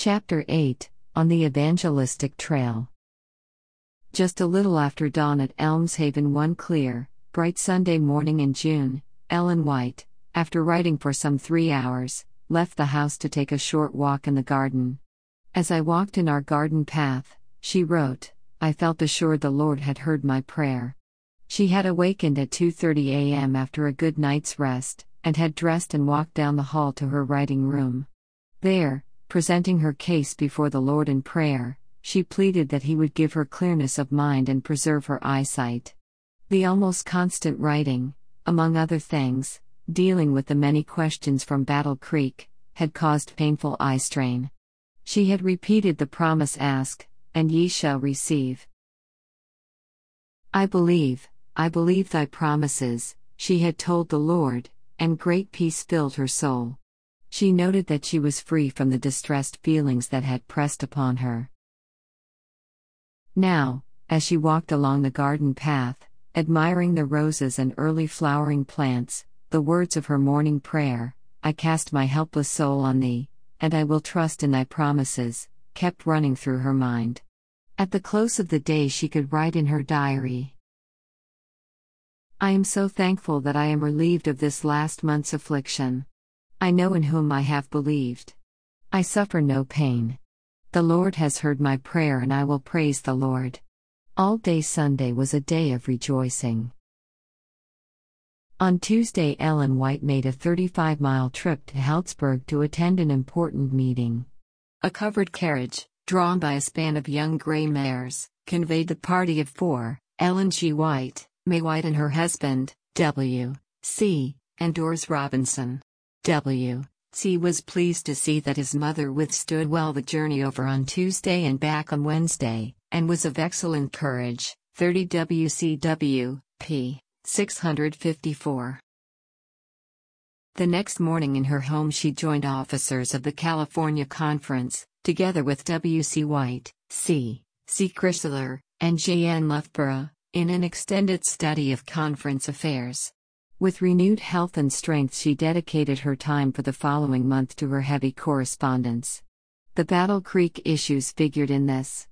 Chapter 8 On the Evangelistic Trail. Just a little after dawn at Elms Haven one clear, bright Sunday morning in June, Ellen White, after writing for some 3 hours, left the house to take a short walk in the garden. As I walked in our garden path, she wrote, I felt assured the Lord had heard my prayer. She had awakened at 2:30 a.m. after a good night's rest, and had dressed and walked down the hall to her writing room. There, presenting her case before the Lord in prayer, she pleaded that He would give her clearness of mind and preserve her eyesight. The almost constant writing, among other things, dealing with the many questions from Battle Creek, had caused painful eye strain. She had repeated the promise, ask, and ye shall receive. I believe thy promises, she had told the Lord, and great peace filled her soul. She noted that she was free from the distressed feelings that had pressed upon her. Now, as she walked along the garden path, admiring the roses and early flowering plants, the words of her morning prayer, I cast my helpless soul on thee, and I will trust in thy promises, kept running through her mind. At the close of the day she could write in her diary, I am so thankful that I am relieved of this last month's affliction. I know in whom I have believed. I suffer no pain. The Lord has heard my prayer and I will praise the Lord. All day Sunday was a day of rejoicing. On Tuesday, Ellen White made a 35-mile trip to Healdsburg to attend an important meeting. A covered carriage, drawn by a span of young gray mares, conveyed the party of 4, Ellen G. White, May White and her husband, W. C., and Doris Robinson. W. C. was pleased to see that his mother withstood well the journey over on Tuesday and back on Wednesday, and was of excellent courage. 30 WCW, p. 654. The next morning in her home she joined officers of the California Conference, together with W. C. White, C. C. Chrysler, and J. N. Loughborough, in an extended study of conference affairs. With renewed health and strength she dedicated her time for the following month to her heavy correspondence. The Battle Creek issues figured in this.